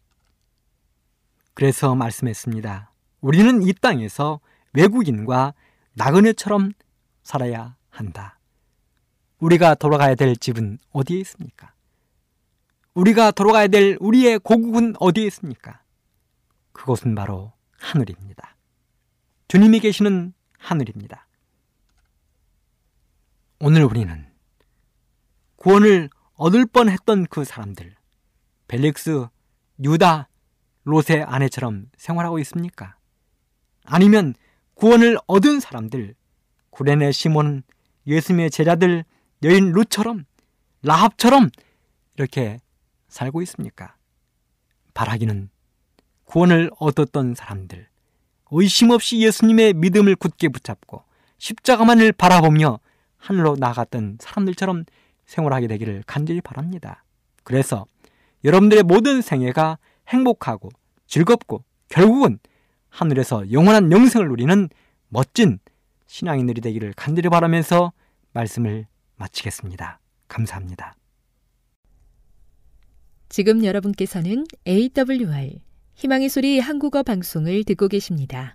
그래서 말씀했습니다. 우리는 이 땅에서 외국인과 나그네처럼 살아야 한다. 우리가 돌아가야 될 집은 어디에 있습니까? 우리가 돌아가야 될 우리의 고국은 어디에 있습니까? 그것은 바로 하늘입니다. 주님이 계시는 하늘입니다. 오늘 우리는 구원을 얻을 뻔했던 그 사람들, 벨릭스, 유다, 롯의 아내처럼 생활하고 있습니까? 아니면 구원을 얻은 사람들, 구레네 시몬, 예수님의 제자들, 여인 룻처럼, 라합처럼 이렇게 살고 있습니까? 바라기는 구원을 얻었던 사람들, 의심 없이 예수님의 믿음을 굳게 붙잡고 십자가만을 바라보며 하늘로 나아갔던 사람들처럼 생활하게 되기를 간절히 바랍니다. 그래서 여러분들의 모든 생애가 행복하고 즐겁고 결국은 하늘에서 영원한 영생을 누리는 멋진 신앙인들이 되기를 간절히 바라면서 말씀을 마치겠습니다. 감사합니다. 지금 여러분께서는 AWR 희망의 소리 한국어 방송을 듣고 계십니다.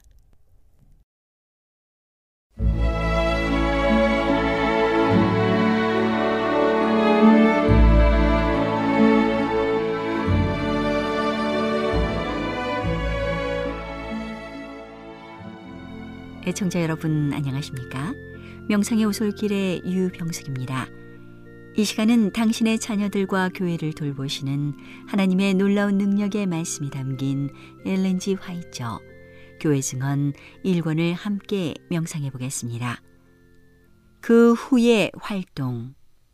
애청자 여러분 안녕하십니까? 명상의 오솔길의 유병숙입니다. 이 시간은 당신의 자녀들과 교회를 돌보시는 하나님의 놀라운 능력의 말씀이 담긴 엘렌 G. 화이처 교회 증언 1권을 함께 명상해 보겠습니다. 그 후의 활동.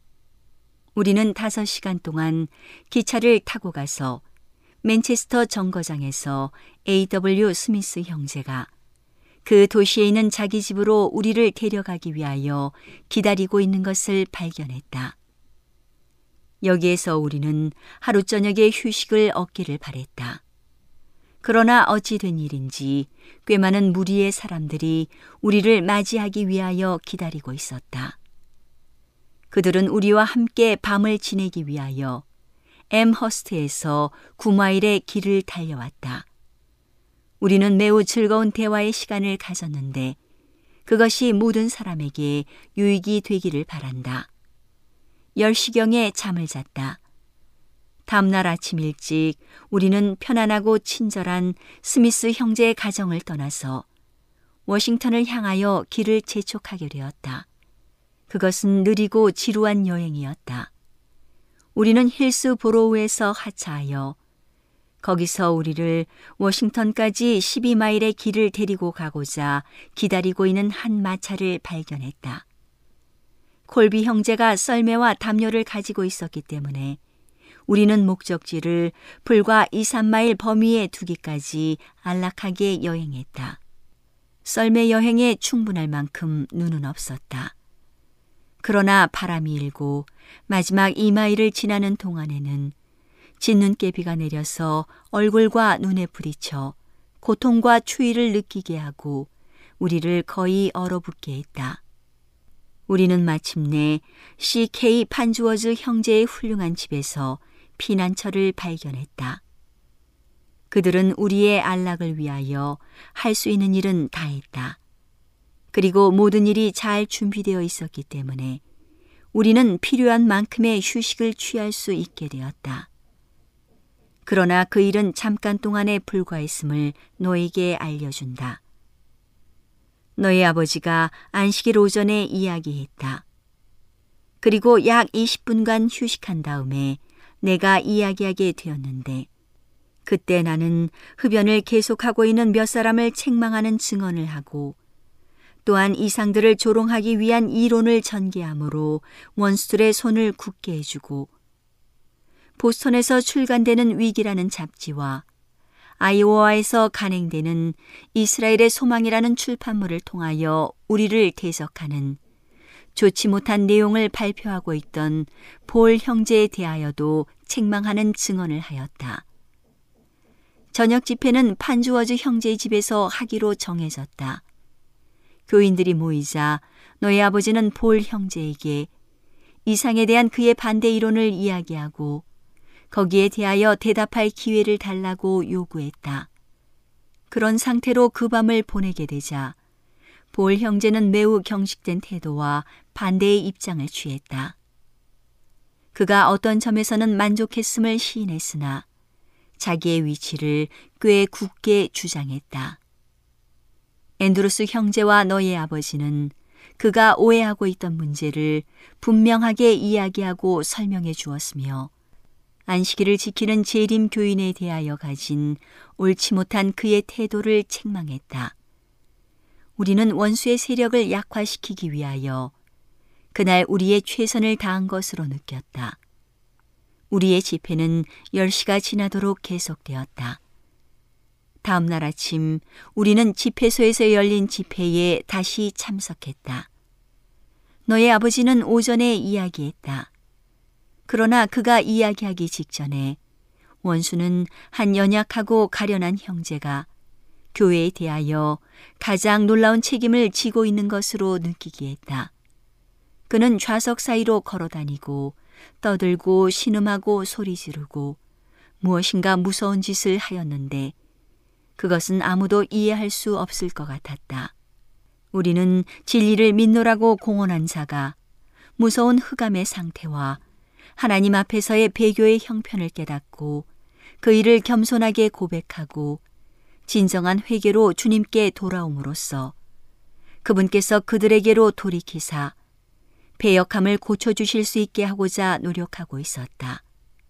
우리는 5시간 동안 기차를 타고 가서 맨체스터 정거장에서 A.W. 스미스 형제가 그 도시에 있는 자기 집으로 우리를 데려가기 위하여 기다리고 있는 것을 발견했다. 여기에서 우리는 하루 저녁에 휴식을 얻기를 바랬다. 그러나 어찌 된 일인지 꽤 많은 무리의 사람들이 우리를 맞이하기 위하여 기다리고 있었다. 그들은 우리와 함께 밤을 지내기 위하여 엠허스트에서 9마일의 길을 달려왔다. 우리는 매우 즐거운 대화의 시간을 가졌는데 그것이 모든 사람에게 유익이 되기를 바란다. 10시경에 잠을 잤다. 다음날 아침 일찍 우리는 편안하고 친절한 스미스 형제의 가정을 떠나서 워싱턴을 향하여 길을 재촉하게 되었다. 그것은 느리고 지루한 여행이었다. 우리는 힐스보로우에서 하차하여 거기서 우리를 워싱턴까지 12마일의 길을 데리고 가고자 기다리고 있는 한 마차를 발견했다. 콜비 형제가 썰매와 담요를 가지고 있었기 때문에 우리는 목적지를 불과 2-3마일 범위에 두기까지 안락하게 여행했다. 썰매 여행에 충분할 만큼 눈은 없었다. 그러나 바람이 일고 마지막 2마일을 지나는 동안에는 진눈깨비가 내려서 얼굴과 눈에 부딪혀 고통과 추위를 느끼게 하고 우리를 거의 얼어붙게 했다. 우리는 마침내 C.K. 판주어즈 형제의 훌륭한 집에서 피난처를 발견했다. 그들은 우리의 안락을 위하여 할 수 있는 일은 다 했다. 그리고 모든 일이 잘 준비되어 있었기 때문에 우리는 필요한 만큼의 휴식을 취할 수 있게 되었다. 그러나 그 일은 잠깐 동안에 불과했음을 너에게 알려준다. 너희 아버지가 안식일 오전에 이야기했다. 그리고 약 20분간 휴식한 다음에 내가 이야기하게 되었는데 그때 나는 흡연을 계속하고 있는 몇 사람을 책망하는 증언을 하고 또한 이상들을 조롱하기 위한 이론을 전개하므로 원수들의 손을 굳게 해주고 보스턴에서 출간되는 위기라는 잡지와 아이오와에서 간행되는 이스라엘의 소망이라는 출판물을 통하여 우리를 대적하는 좋지 못한 내용을 발표하고 있던 볼 형제에 대하여도 책망하는 증언을 하였다. 저녁 집회는 판주어즈 형제의 집에서 하기로 정해졌다. 교인들이 모이자 너희 아버지는 볼 형제에게 이상에 대한 그의 반대 이론을 이야기하고 거기에 대하여 대답할 기회를 달라고 요구했다. 그런 상태로 그 밤을 보내게 되자 볼 형제는 매우 경직된 태도와 반대의 입장을 취했다. 그가 어떤 점에서는 만족했음을 시인했으나 자기의 위치를 꽤 굳게 주장했다. 앤드루스 형제와 너의 아버지는 그가 오해하고 있던 문제를 분명하게 이야기하고 설명해 주었으며 안식일을 지키는 재림 교인에 대하여 가진 옳지 못한 그의 태도를 책망했다. 우리는 원수의 세력을 약화시키기 위하여 그날 우리의 최선을 다한 것으로 느꼈다. 우리의 집회는 10시가 지나도록 계속되었다. 다음 날 아침 우리는 집회소에서 열린 집회에 다시 참석했다. 너의 아버지는 오전에 이야기했다. 그러나 그가 이야기하기 직전에 원수는 한 연약하고 가련한 형제가 교회에 대하여 가장 놀라운 책임을 지고 있는 것으로 느끼게 했다. 그는 좌석 사이로 걸어다니고 떠들고 신음하고 소리 지르고 무엇인가 무서운 짓을 하였는데 그것은 아무도 이해할 수 없을 것 같았다. 우리는 진리를 믿노라고 공언한 자가 무서운 흑암의 상태와 하나님 앞에서의 배교의 형편을 깨닫고 그 일을 겸손하게 고백하고 진정한 회개로 주님께 돌아옴으로써 그분께서 그들에게로 돌이키사 배역함을 고쳐주실 수 있게 하고자 노력하고 있었다.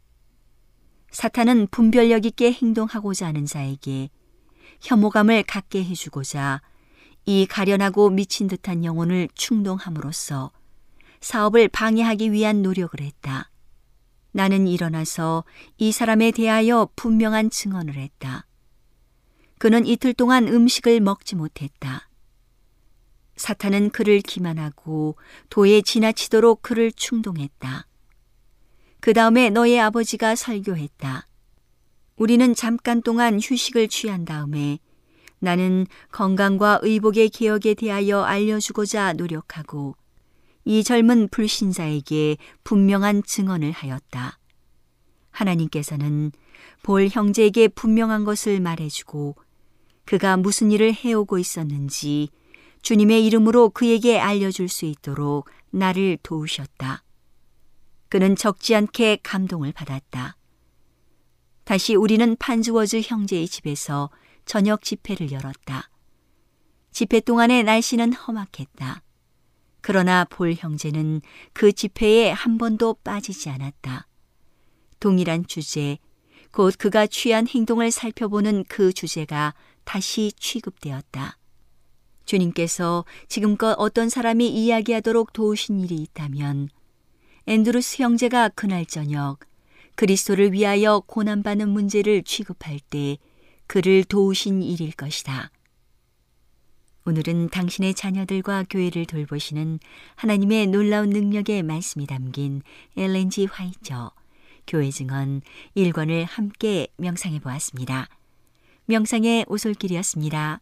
사탄은 분별력 있게 행동하고자 하는 자에게 혐오감을 갖게 해주고자 이 가련하고 미친 듯한 영혼을 충동함으로써 사업을 방해하기 위한 노력을 했다. 나는 일어나서 이 사람에 대하여 분명한 증언을 했다. 그는 이틀 동안 음식을 먹지 못했다. 사탄은 그를 기만하고 도에 지나치도록 그를 충동했다. 그 다음에 너의 아버지가 설교했다. 우리는 잠깐 동안 휴식을 취한 다음에 나는 건강과 의복의 개혁에 대하여 알려주고자 노력하고 이 젊은 불신자에게 분명한 증언을 하였다. 하나님께서는 볼 형제에게 분명한 것을 말해주고 그가 무슨 일을 해오고 있었는지 주님의 이름으로 그에게 알려줄 수 있도록 나를 도우셨다. 그는 적지 않게 감동을 받았다. 다시 우리는 판즈워즈 형제의 집에서 저녁 집회를 열었다. 집회 동안의 날씨는 험악했다. 그러나 볼 형제는 그 집회에 한 번도 빠지지 않았다. 동일한 주제, 곧 그가 취한 행동을 살펴보는 그 주제가 다시 취급되었다. 주님께서 지금껏 어떤 사람이 이야기하도록 도우신 일이 있다면 앤드루스 형제가 그날 저녁 그리스도를 위하여 고난받는 문제를 취급할 때 그를 도우신 일일 것이다. 오늘은 당신의 자녀들과 교회를 돌보시는 하나님의 놀라운 능력의 말씀이 담긴 엘렌 G. 화이처 교회 증언 1권을 함께 명상해 보았습니다. 명상의 오솔길이었습니다.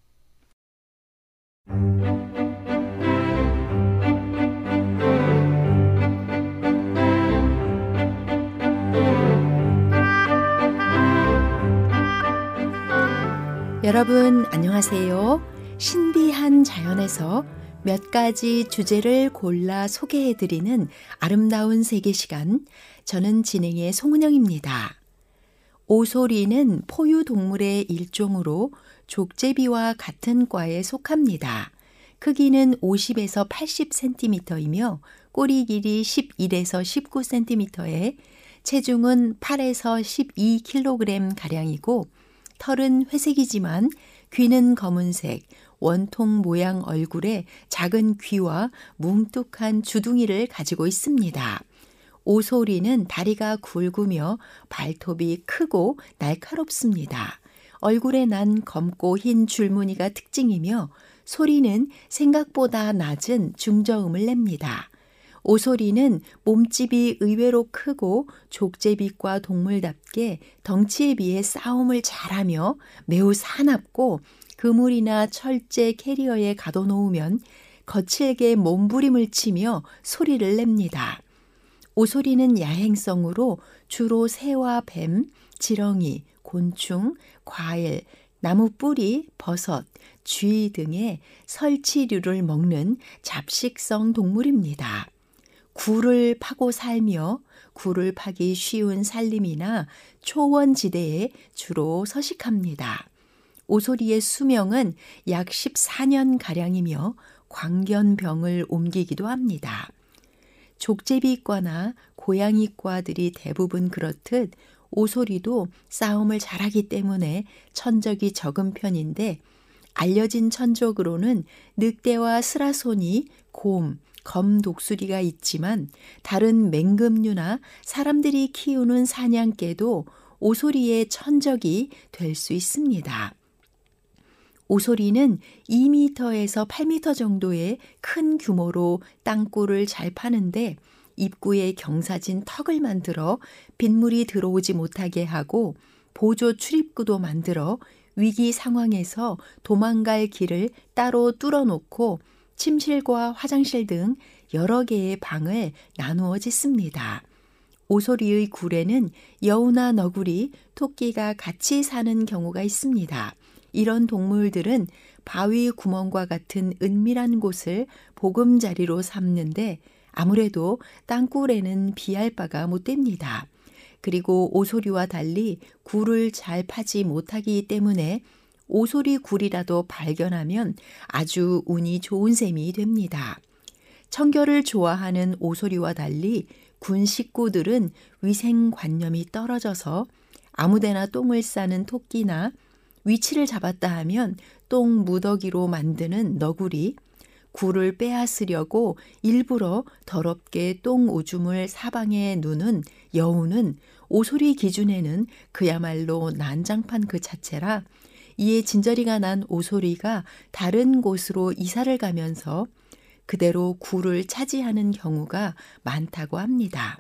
여러분 안녕하세요. 신비한 자연에서 몇 가지 주제를 골라 소개해드리는 아름다운 세계 시간, 저는 진행의 송은영입니다. 오소리는 포유동물의 일종으로 족제비와 같은 과에 속합니다. 크기는 50에서 80cm이며 꼬리 길이 11에서 19cm에 체중은 8에서 12kg가량이고 털은 회색이지만 귀는 검은색, 원통 모양 얼굴에 작은 귀와 뭉툭한 주둥이를 가지고 있습니다. 오소리는 다리가 굵으며 발톱이 크고 날카롭습니다. 얼굴에 난 검고 흰 줄무늬가 특징이며 소리는 생각보다 낮은 중저음을 냅니다. 오소리는 몸집이 의외로 크고 족제비과 동물답게 덩치에 비해 싸움을 잘하며 매우 사납고 그물이나 철제 캐리어에 가둬놓으면 거칠게 몸부림을 치며 소리를 냅니다. 오소리는 야행성으로 주로 새와 뱀, 지렁이, 곤충, 과일, 나무 뿌리, 버섯, 쥐 등의 설치류를 먹는 잡식성 동물입니다. 굴을 파고 살며 굴을 파기 쉬운 산림이나 초원지대에 주로 서식합니다. 오소리의 수명은 약 14년가량이며 광견병을 옮기기도 합니다. 족제비과나 고양이과들이 대부분 그렇듯 오소리도 싸움을 잘하기 때문에 천적이 적은 편인데 알려진 천적으로는 늑대와 스라소니, 곰, 검독수리가 있지만 다른 맹금류나 사람들이 키우는 사냥개도 오소리의 천적이 될 수 있습니다. 오소리는 2m에서 8m 정도의 큰 규모로 땅굴을 잘 파는데 입구에 경사진 턱을 만들어 빗물이 들어오지 못하게 하고 보조 출입구도 만들어 위기 상황에서 도망갈 길을 따로 뚫어놓고 침실과 화장실 등 여러 개의 방을 나누어 짓습니다. 오소리의 굴에는 여우나 너구리, 토끼가 같이 사는 경우가 있습니다. 이런 동물들은 바위 구멍과 같은 은밀한 곳을 보금자리로 삼는데 아무래도 땅굴에는 비할 바가 못 됩니다. 그리고 오소리와 달리 굴을 잘 파지 못하기 때문에 오소리 굴이라도 발견하면 아주 운이 좋은 셈이 됩니다. 청결을 좋아하는 오소리와 달리 군 식구들은 위생관념이 떨어져서 아무데나 똥을 싸는 토끼나 위치를 잡았다 하면 똥 무더기로 만드는 너구리, 굴을 빼앗으려고 일부러 더럽게 똥 오줌을 사방에 누는 여우는 오소리 기준에는 그야말로 난장판 그 자체라 이에 진저리가 난 오소리가 다른 곳으로 이사를 가면서 그대로 굴을 차지하는 경우가 많다고 합니다.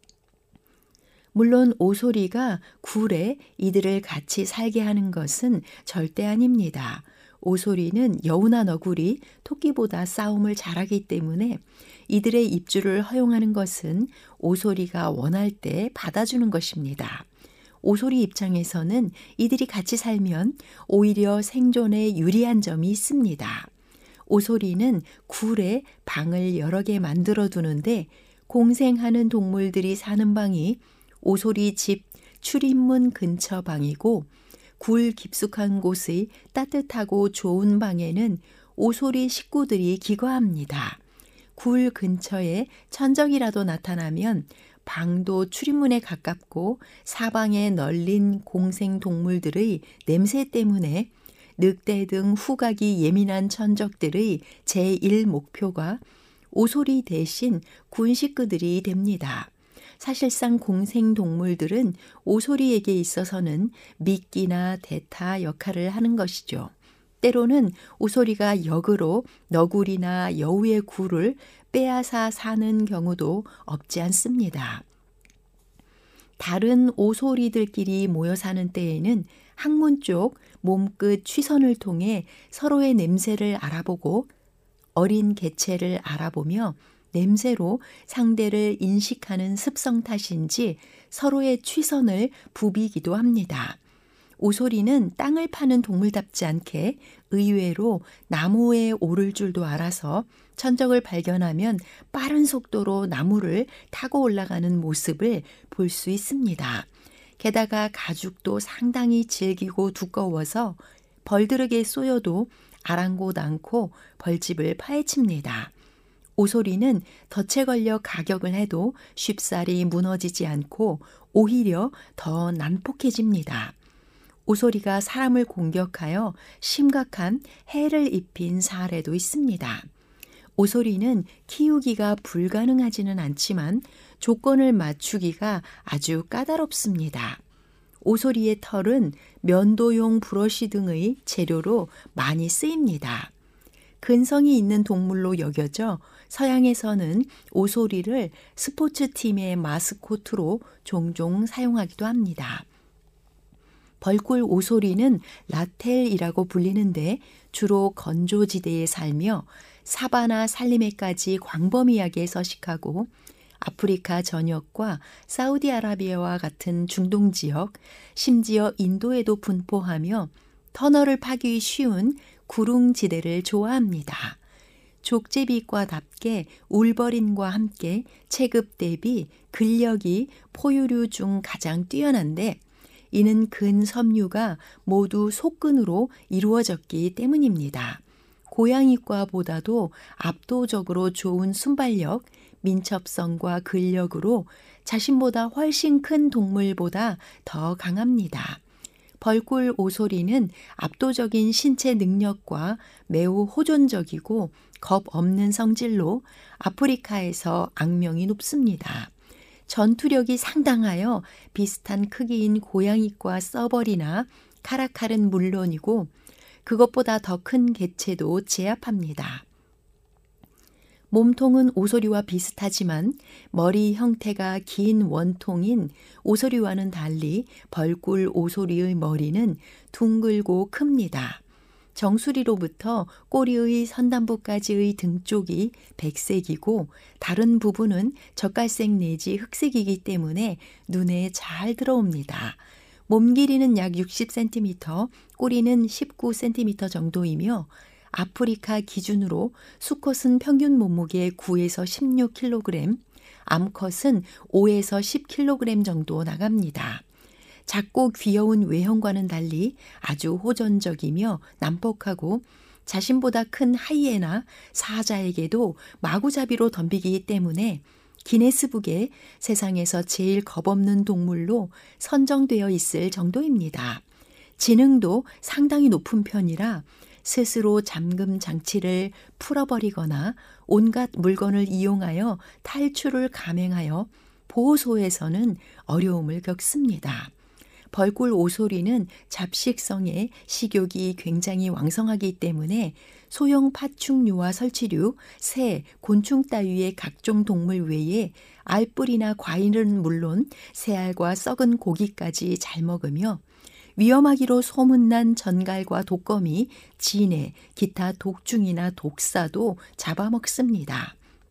물론 오소리가 굴에 이들을 같이 살게 하는 것은 절대 아닙니다. 오소리는 여우나 너구리, 토끼보다 싸움을 잘하기 때문에 이들의 입주를 허용하는 것은 오소리가 원할 때 받아주는 것입니다. 오소리 입장에서는 이들이 같이 살면 오히려 생존에 유리한 점이 있습니다. 오소리는 굴에 방을 여러 개 만들어 두는데 공생하는 동물들이 사는 방이 오소리 집 출입문 근처 방이고 굴 깊숙한 곳의 따뜻하고 좋은 방에는 오소리 식구들이 기거합니다. 굴 근처에 천적이라도 나타나면 방도 출입문에 가깝고 사방에 널린 공생 동물들의 냄새 때문에 늑대 등 후각이 예민한 천적들의 제1 목표가 오소리 대신 군 식구들이 됩니다. 사실상 공생 동물들은 오소리에게 있어서는 미끼나 대타 역할을 하는 것이죠. 때로는 오소리가 역으로 너구리나 여우의 굴을 빼앗아 사는 경우도 없지 않습니다. 다른 오소리들끼리 모여 사는 때에는 항문 쪽 몸끝 취선을 통해 서로의 냄새를 알아보고 어린 개체를 알아보며 냄새로 상대를 인식하는 습성 탓인지 서로의 취선을 부비기도 합니다. 오소리는 땅을 파는 동물답지 않게 의외로 나무에 오를 줄도 알아서 천적을 발견하면 빠른 속도로 나무를 타고 올라가는 모습을 볼 수 있습니다. 게다가 가죽도 상당히 질기고 두꺼워서 벌들에게 쏘여도 아랑곳 않고 벌집을 파헤칩니다. 오소리는 덫에 걸려 가격을 해도 쉽사리 무너지지 않고 오히려 더 난폭해집니다. 오소리가 사람을 공격하여 심각한 해를 입힌 사례도 있습니다. 오소리는 키우기가 불가능하지는 않지만 조건을 맞추기가 아주 까다롭습니다. 오소리의 털은 면도용 브러쉬 등의 재료로 많이 쓰입니다. 근성이 있는 동물로 여겨져 서양에서는 오소리를 스포츠팀의 마스코트로 종종 사용하기도 합니다. 벌꿀 오소리는 라텔이라고 불리는데 주로 건조지대에 살며 사바나 살림에까지 광범위하게 서식하고 아프리카 전역과 사우디아라비아와 같은 중동 지역, 심지어 인도에도 분포하며 터널을 파기 쉬운 구릉지대를 좋아합니다. 족제비과답게 울버린과 함께 체급 대비 근력이 포유류 중 가장 뛰어난데 이는 근섬유가 모두 속근으로 이루어졌기 때문입니다. 고양이과보다도 압도적으로 좋은 순발력, 민첩성과 근력으로 자신보다 훨씬 큰 동물보다 더 강합니다. 벌꿀 오소리는 압도적인 신체 능력과 매우 호전적이고 겁 없는 성질로 아프리카에서 악명이 높습니다. 전투력이 상당하여 비슷한 크기인 고양이과 서벌이나 카라칼은 물론이고 그것보다 더 큰 개체도 제압합니다. 몸통은 오소리와 비슷하지만 머리 형태가 긴 원통인 오소리와는 달리 벌꿀 오소리의 머리는 둥글고 큽니다. 정수리로부터 꼬리의 선단부까지의 등 쪽이 백색이고 다른 부분은 젓갈색 내지 흑색이기 때문에 눈에 잘 들어옵니다. 몸 길이는 약 60cm, 꼬리는 19cm 정도이며 아프리카 기준으로 수컷은 평균 몸무게 9에서 16kg, 암컷은 5에서 10kg 정도 나갑니다. 작고 귀여운 외형과는 달리 아주 호전적이며 난폭하고 자신보다 큰 하이에나 사자에게도 마구잡이로 덤비기 때문에 기네스북에 세상에서 제일 겁없는 동물로 선정되어 있을 정도입니다. 지능도 상당히 높은 편이라 스스로 잠금 장치를 풀어버리거나 온갖 물건을 이용하여 탈출을 감행하여 보호소에서는 어려움을 겪습니다. 벌꿀 오소리는 잡식성에 식욕이 굉장히 왕성하기 때문에 소형 파충류와 설치류, 새, 곤충 따위의 각종 동물 외에 알뿔이나 과일은 물론 새알과 썩은 고기까지 잘 먹으며 위험하기로 소문난 전갈과 독거미, 진해, 기타 독중이나 독사도 잡아먹습니다.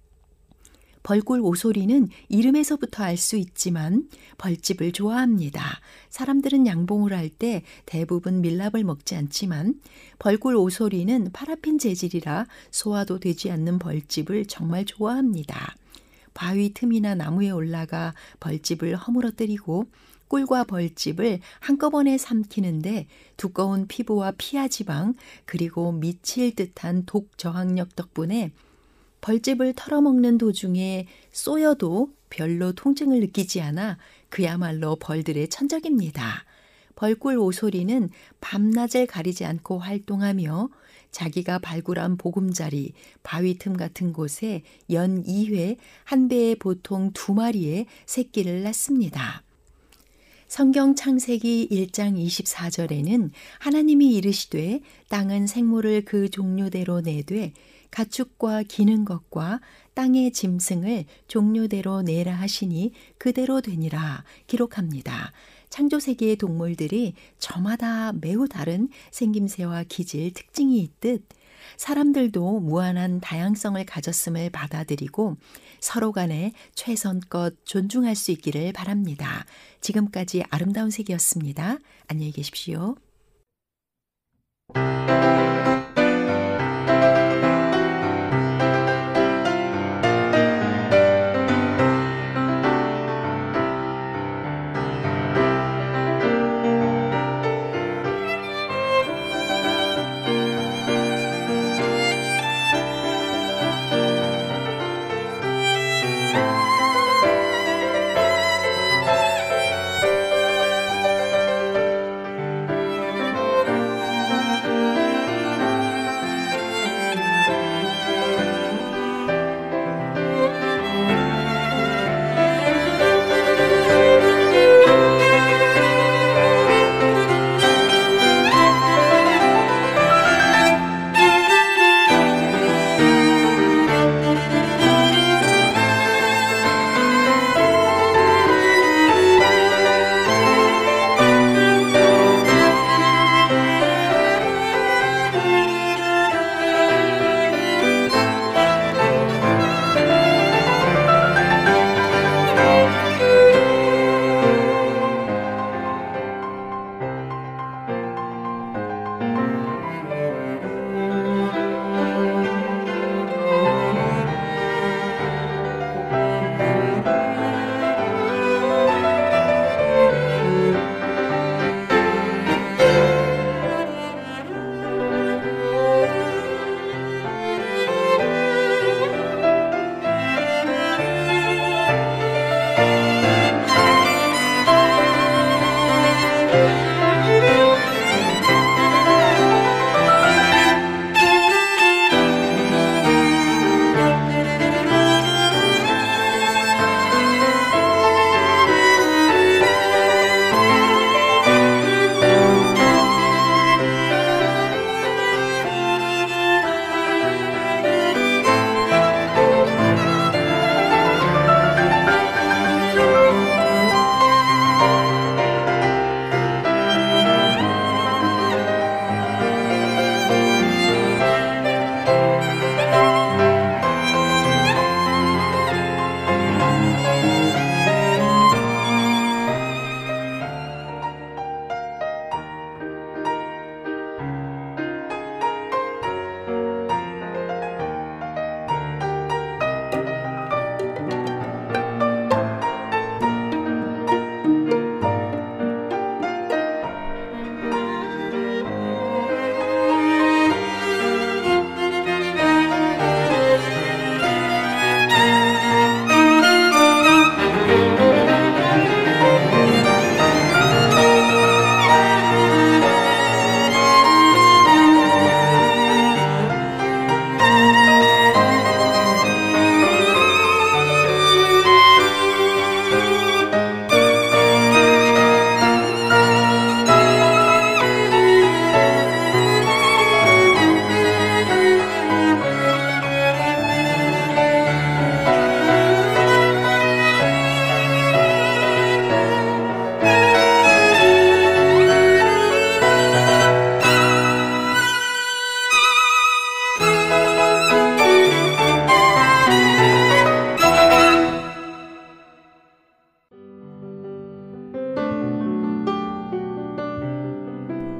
벌꿀 오소리는 이름에서부터 알 수 있지만 벌집을 좋아합니다. 사람들은 양봉을 할 때 대부분 밀랍을 먹지 않지만 벌꿀 오소리는 파라핀 재질이라 소화도 되지 않는 벌집을 정말 좋아합니다. 바위 틈이나 나무에 올라가 벌집을 허물어뜨리고 꿀과 벌집을 한꺼번에 삼키는데 두꺼운 피부와 피하 지방 그리고 미칠 듯한 독 저항력 덕분에 벌집을 털어먹는 도중에 쏘여도 별로 통증을 느끼지 않아 그야말로 벌들의 천적입니다. 벌꿀 오소리는 밤낮을 가리지 않고 활동하며 자기가 발굴한 보금자리, 바위 틈 같은 곳에 연 2회, 한 배에 보통 2마리의 새끼를 낳습니다. 성경 창세기 1장 24절에는 하나님이 이르시되 땅은 생물을 그 종류대로 내되 가축과 기는 것과 땅의 짐승을 종류대로 내라 하시니 그대로 되니라 기록합니다. 창조세계의 동물들이 저마다 매우 다른 생김새와 기질, 특징이 있듯 사람들도 무한한 다양성을 가졌음을 받아들이고 서로 간에 최선껏 존중할 수 있기를 바랍니다. 지금까지 아름다운 세계였습니다. 안녕히 계십시오.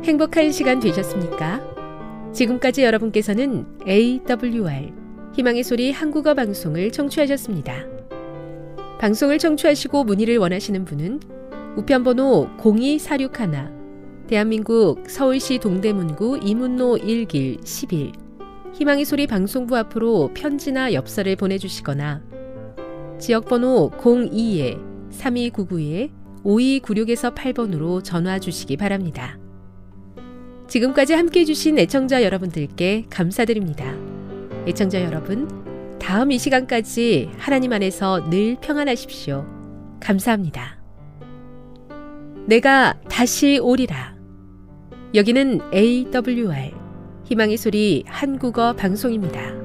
행복한 시간 되셨습니까? 지금까지 여러분께서는 AWR 희망의 소리 한국어 방송을 청취하셨습니다. 방송을 청취하시고 문의를 원하시는 분은 우편번호 02461 대한민국 서울시 동대문구 이문로 1길 11 희망의 소리 방송부 앞으로 편지나 엽서를 보내주시거나 지역번호 02-3299-5296에서 8번으로 전화 주시기 바랍니다. 지금까지 함께해 주신 애청자 여러분들께 감사드립니다. 애청자 여러분, 다음 이 시간까지 하나님 안에서 늘 평안하십시오. 감사합니다. 내가 다시 오리라. 여기는 AWR 희망의 소리 한국어 방송입니다.